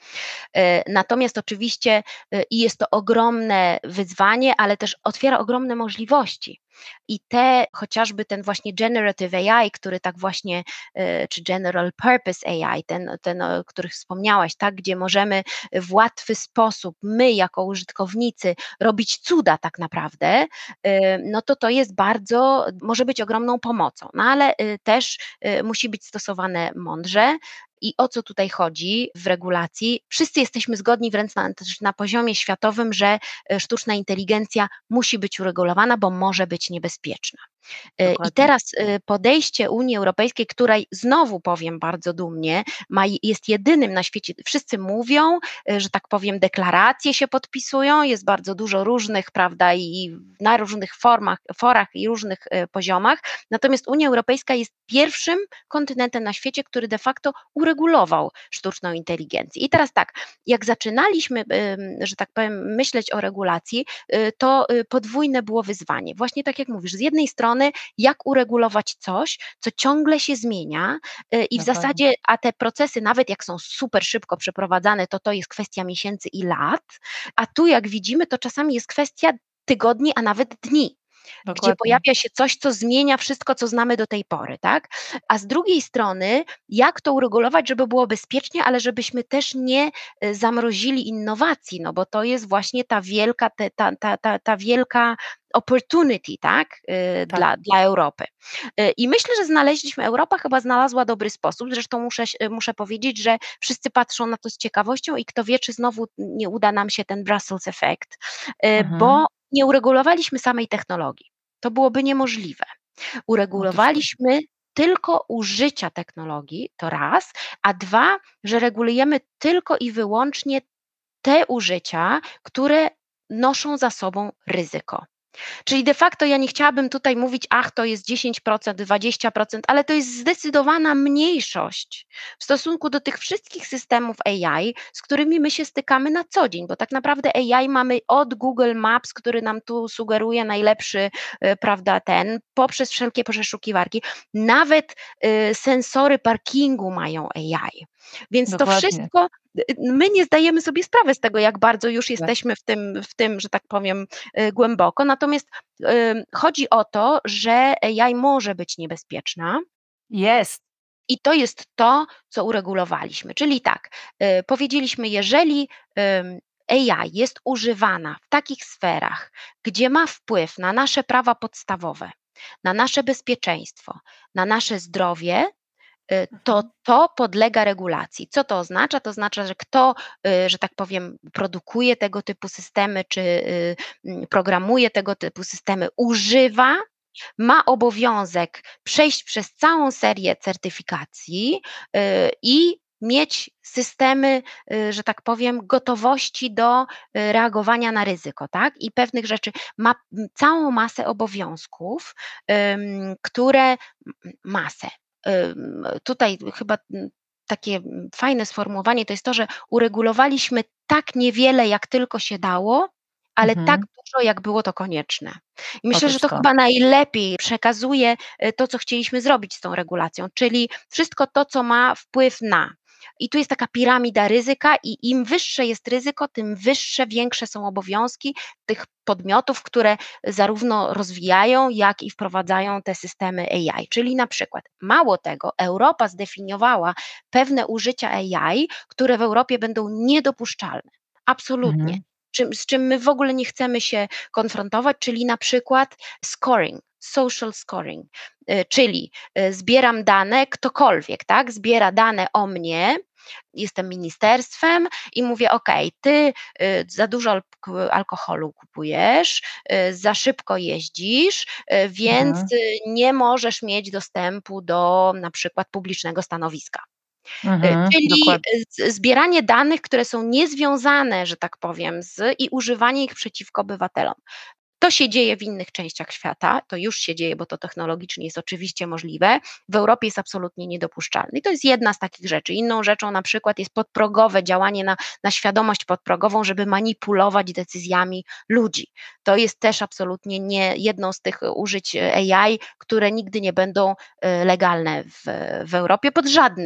E, Natomiast oczywiście e, i jest to ogromne wyzwanie, ale też otwiera ogromne możliwości. I te, chociażby ten właśnie generative A I, który tak właśnie, e, czy general purpose A I, ten, ten o których wspomniałaś, tak, gdzie możemy w łatwy sposób, my jako użytkownicy, robić cuda tak naprawdę, e, no to to jest bardzo, może być ogromną pomocą. No ale e, też e, musi być stosowane mądrze. I o co tutaj chodzi w regulacji? Wszyscy jesteśmy zgodni wręcz na, też na poziomie światowym, że e, sztuczna inteligencja musi być uregulowana, bo może być niebezpieczna. E, I Dokładnie. teraz e, podejście Unii Europejskiej, która znowu powiem bardzo dumnie, ma, jest jedynym na świecie, wszyscy mówią, e, że tak powiem, deklaracje się podpisują, jest bardzo dużo różnych, prawda, i na różnych formach, forach i różnych e, poziomach, natomiast Unia Europejska jest pierwszym kontynentem na świecie, który de facto uregulował sztuczną inteligencję. I teraz tak, jak zaczynaliśmy, em, że tak powiem, myśleć o regulacji, y, to y, podwójne było wyzwanie. Właśnie tak jak mówisz, z jednej strony jak uregulować coś, co ciągle się zmienia y, i w Dokładnie. zasadzie, a te procesy nawet jak są super szybko przeprowadzane, to to jest kwestia miesięcy i lat, a tu jak widzimy, to czasami jest kwestia tygodni, a nawet dni, gdzie Dokładnie. pojawia się coś, co zmienia wszystko, co znamy do tej pory, tak? A z drugiej strony, jak to uregulować, żeby było bezpiecznie, ale żebyśmy też nie e, zamrozili innowacji, no bo to jest właśnie ta wielka, te, ta, ta, ta, ta wielka opportunity, tak, e, Tak. dla, dla Europy. E, I myślę, że znaleźliśmy, Europa chyba znalazła dobry sposób, zresztą muszę, się- muszę powiedzieć, że wszyscy patrzą na to z ciekawością i kto wie, czy znowu nie uda nam się ten Brussels effect, e, Mhm. bo nie uregulowaliśmy samej technologii. To byłoby niemożliwe. Otóż to. Uregulowaliśmy tylko użycia technologii, to raz, a dwa, że regulujemy tylko i wyłącznie te użycia, które noszą za sobą ryzyko. Czyli de facto ja nie chciałabym tutaj mówić, ach, to jest dziesięć procent, dwadzieścia procent, ale to jest zdecydowana mniejszość w stosunku do tych wszystkich systemów A I, z którymi my się stykamy na co dzień, bo tak naprawdę A I mamy od Google Maps, który nam tu sugeruje najlepszy, e, prawda, ten, poprzez wszelkie przeszukiwarki, nawet e, sensory parkingu mają A I. Więc to Dokładnie. wszystko, y, my nie zdajemy sobie sprawy z tego, jak bardzo już Tak. jesteśmy w tym, w tym, że tak powiem, y, głęboko. Natomiast ym, chodzi o to, że A I może być niebezpieczna. Jest. I to jest to, co uregulowaliśmy. Czyli tak, y, powiedzieliśmy, jeżeli ym, A I jest używana w takich sferach, gdzie ma wpływ na nasze prawa podstawowe, na nasze bezpieczeństwo, na nasze zdrowie, y, to Mhm. to podlega regulacji. Co to oznacza? To oznacza, że kto, y, że tak powiem, produkuje tego typu systemy, czy y, mm, programuje tego typu systemy, używa, ma obowiązek przejść przez całą serię certyfikacji y, i mieć systemy, y, że tak powiem, gotowości do y, reagowania na ryzyko, tak? I pewnych rzeczy ma m, całą masę obowiązków, ym, które m, masę. Ym, Tutaj chyba mm, takie mm, fajne sformułowanie to jest to, że uregulowaliśmy tak niewiele, jak tylko się dało, ale tak Mhm. dużo, jak było to konieczne. I myślę, że Otóż to to. chyba najlepiej przekazuje e, to, co chcieliśmy zrobić z tą regulacją, czyli wszystko to, co ma wpływ na. I tu jest taka piramida ryzyka, i im wyższe jest ryzyko, tym wyższe, większe są obowiązki tych podmiotów, które zarówno rozwijają, jak i wprowadzają te systemy A I. Czyli na przykład, mało tego, Europa zdefiniowała pewne użycia A I, które w Europie będą niedopuszczalne. Absolutnie. Mhm. Czym, z czym my w ogóle nie chcemy się konfrontować, czyli na przykład scoring, social scoring, y, czyli y, zbieram dane, ktokolwiek, tak, zbiera dane o mnie, jestem ministerstwem i mówię, ok, ty y, za dużo alk- alkoholu kupujesz, y, za szybko jeździsz, y, więc Mhm. y, nie możesz mieć dostępu do na przykład publicznego stanowiska. Y, Mhm. czyli Dokładnie. y, z zbieranie danych, które są niezwiązane, że tak powiem, z i używanie ich przeciwko obywatelom. To się dzieje w innych częściach świata, to już się dzieje, bo to technologicznie jest oczywiście możliwe. W Europie jest absolutnie niedopuszczalne. I to jest jedna z takich rzeczy. Inną rzeczą na przykład jest podprogowe działanie na, na świadomość podprogową, żeby manipulować decyzjami ludzi. To jest też absolutnie nie jedną z tych użyć A I, które nigdy nie będą y, legalne w, w Europie pod żadnym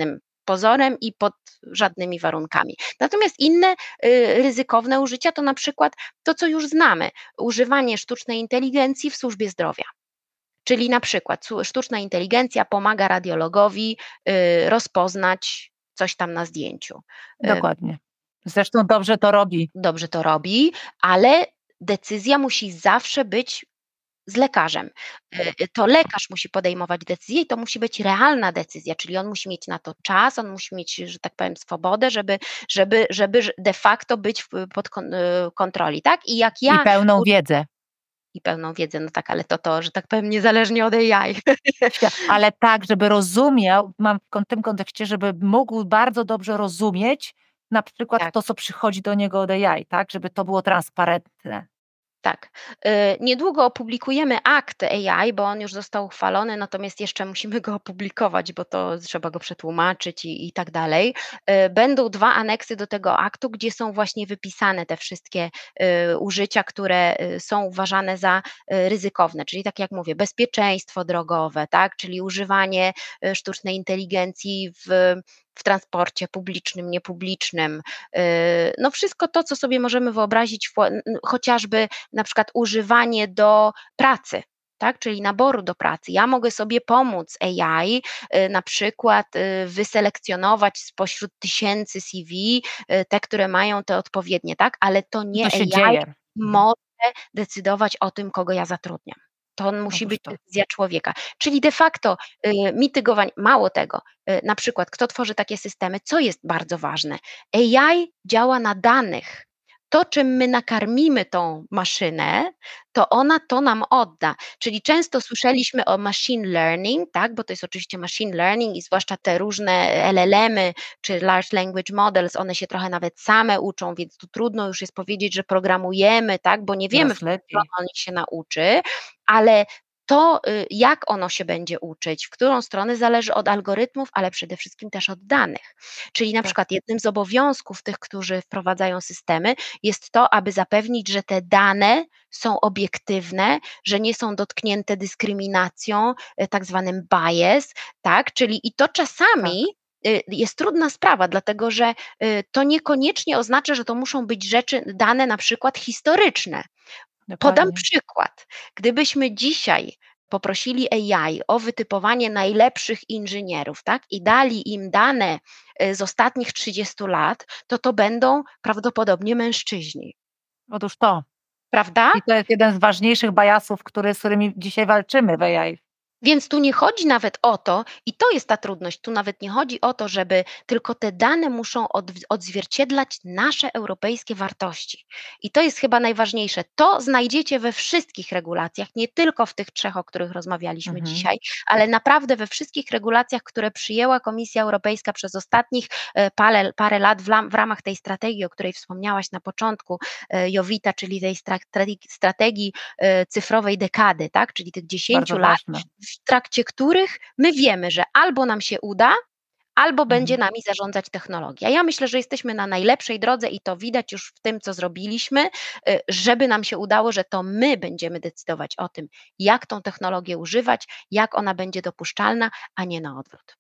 pozorem i pod żadnymi warunkami. Natomiast inne y, ryzykowne użycia to na przykład to, co już znamy, używanie sztucznej inteligencji w służbie zdrowia. Czyli na przykład su- sztuczna inteligencja pomaga radiologowi y, rozpoznać coś tam na zdjęciu. Y, Dokładnie. Zresztą dobrze to robi. Dobrze to robi, ale decyzja musi zawsze być z lekarzem. Y, To lekarz musi podejmować decyzję i to musi być realna decyzja, czyli on musi mieć na to czas, on musi mieć, że tak powiem, swobodę, żeby, żeby, żeby de facto być w- pod kon- y, kontroli, tak? I jak I ja pełną u- wiedzę. i pełną wiedzę, no tak, ale to to, że tak powiem, niezależnie od A I. Świ ale tak, żeby rozumiał, mam w kon tym kontekście, żeby mógł bardzo dobrze rozumieć na przykład Tak. to, co przychodzi do niego od A I, tak, żeby to było transparentne. Tak. Y, Niedługo opublikujemy akt A I, bo on już został uchwalony, natomiast jeszcze musimy go opublikować, bo to trzeba go przetłumaczyć i, i tak dalej. Y, Będą dwa aneksy do tego aktu, gdzie są właśnie wypisane te wszystkie y, użycia, które y, są uważane za y, ryzykowne, czyli tak jak mówię, bezpieczeństwo drogowe, tak, czyli używanie y, sztucznej inteligencji w w transporcie publicznym, niepublicznym. Y, No wszystko to, co sobie możemy wyobrazić, wła- n- chociażby na przykład używanie do pracy. Tak, czyli naboru do pracy. Ja mogę sobie pomóc A I, y, na przykład y, wyselekcjonować spośród tysięcy C V y, te, które mają te odpowiednie, tak, ale to I nie to się A I dzieje. Mhm. może decydować o tym, kogo ja zatrudniam. To musi Otóż być to. decyzja człowieka. Czyli de facto y, mitygowanie, mało tego, y, na przykład kto tworzy takie systemy, co jest bardzo ważne. A I działa na danych. To, czym my nakarmimy tą maszynę, to ona to nam odda. Czyli często słyszeliśmy o machine learning, tak, bo to jest oczywiście machine learning i zwłaszcza te różne L L M-y czy large language models, one się trochę nawet same uczą, więc tu trudno już jest powiedzieć, że programujemy, tak, bo nie wiemy, w Coraz którą stronę lepiej. on się nauczy, ale to, y, jak ono się będzie uczyć, w którą stronę, zależy od algorytmów, ale przede wszystkim też od danych. Czyli na Tak, przykład jednym z obowiązków tych, którzy wprowadzają systemy, jest to, aby zapewnić, że te dane są obiektywne, że nie są dotknięte dyskryminacją, y, tak zwanym bias, tak? Czyli i to czasami tak. y, jest trudna sprawa, dlatego że y, to niekoniecznie oznacza, że to muszą być rzeczy, dane na przykład historyczne. Podam Dokładnie. przykład. Gdybyśmy dzisiaj poprosili A I o wytypowanie najlepszych inżynierów, tak, i dali im dane y, z ostatnich trzydziestu lat, to to będą prawdopodobnie mężczyźni, Otóż to. prawda? I to jest jeden z ważniejszych biasów, który z którymi dzisiaj walczymy w A I. Więc tu nie chodzi nawet o to, i to jest ta trudność, tu nawet nie chodzi o to, żeby tylko te dane muszą od, odzwierciedlać nasze europejskie wartości. I to jest chyba najważniejsze. To znajdziecie we wszystkich regulacjach, nie tylko w tych trzech, o których rozmawialiśmy Mhm. dzisiaj, ale naprawdę we wszystkich regulacjach, które przyjęła Komisja Europejska przez ostatnich e, parę, parę lat w, lam, w ramach tej strategii, o której wspomniałaś na początku, e, Jowita, czyli tej strategii, strategii e, cyfrowej dekady, tak? Czyli tych dziesięciu Bardzo lat, ważne. w trakcie których my wiemy, że albo nam się uda, albo będzie Mhm. nami zarządzać technologia. Ja myślę, że jesteśmy na najlepszej drodze i to widać już w tym, co zrobiliśmy, y, żeby nam się udało, że to my będziemy decydować o tym, jak tą technologię używać, jak ona będzie dopuszczalna, a nie na odwrót.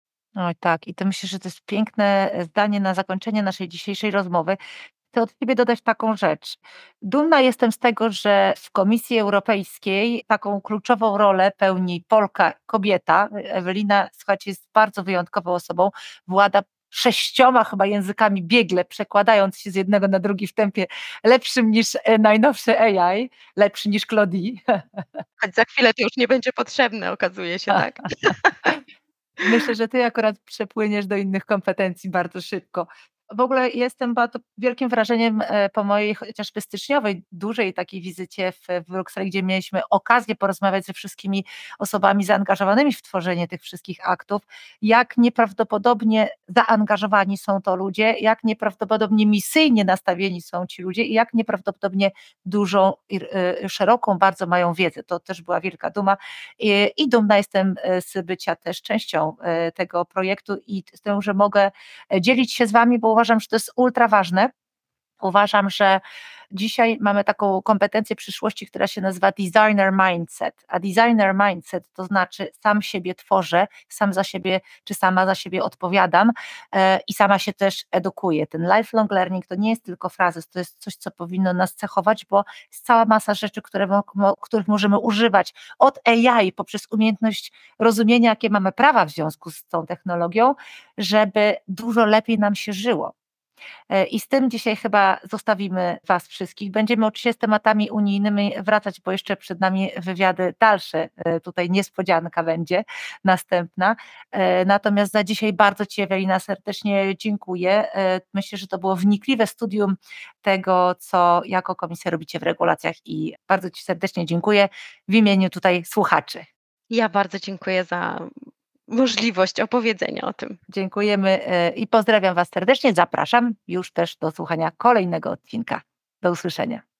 Oj tak, i to myślę, że to jest piękne, e, zdanie na zakończenie naszej dzisiejszej rozmowy. Chcę od ciebie dodać taką rzecz. Dumna jestem z tego, że w Komisji Europejskiej taką kluczową rolę pełni Polka, kobieta. Ewelina, słuchajcie, jest bardzo wyjątkową osobą. Włada sześcioma chyba językami biegle, przekładając się z jednego na drugi w tempie lepszym niż e, najnowsze A I, lepszy niż Claudie. Choć za chwilę to już nie będzie potrzebne, okazuje się, tak? Myślę, że ty akurat przepłyniesz do innych kompetencji bardzo szybko. W ogóle jestem pod wielkim wrażeniem e, po mojej chociażby styczniowej, dużej takiej wizycie w, w Brukseli, gdzie mieliśmy okazję porozmawiać ze wszystkimi osobami zaangażowanymi w tworzenie tych wszystkich aktów, jak nieprawdopodobnie zaangażowani są to ludzie, jak nieprawdopodobnie misyjnie nastawieni są ci ludzie i jak nieprawdopodobnie dużą, i, e, szeroką bardzo mają wiedzę. To też była wielka duma. I, i dumna jestem e, z bycia też częścią e, tego projektu i z tym, że mogę e, dzielić się z wami, bo uważam, że to jest ultra ważne. Uważam, że dzisiaj mamy taką kompetencję przyszłości, która się nazywa designer mindset, a designer mindset to znaczy sam siebie tworzę, sam za siebie czy sama za siebie odpowiadam e, i sama się też edukuję. Ten lifelong learning to nie jest tylko frazes, to jest coś, co powinno nas cechować, bo jest cała masa rzeczy, które, mo- mo- których możemy używać od A I poprzez umiejętność rozumienia, jakie mamy prawa w związku z tą technologią, żeby dużo lepiej nam się żyło. E, I z tym dzisiaj chyba zostawimy Was wszystkich. Będziemy oczywiście z tematami unijnymi wracać, bo jeszcze przed nami wywiady dalsze. E, Tutaj niespodzianka będzie następna. E, Natomiast za dzisiaj bardzo Ci, Ewelina, serdecznie dziękuję. E, Myślę, że to było wnikliwe studium tego, co jako komisja robicie w regulacjach i bardzo Ci serdecznie dziękuję w imieniu tutaj słuchaczy. Ja bardzo dziękuję za możliwość opowiedzenia o tym. Dziękujemy e, i pozdrawiam Was serdecznie. Zapraszam już też do słuchania kolejnego odcinka. Do usłyszenia.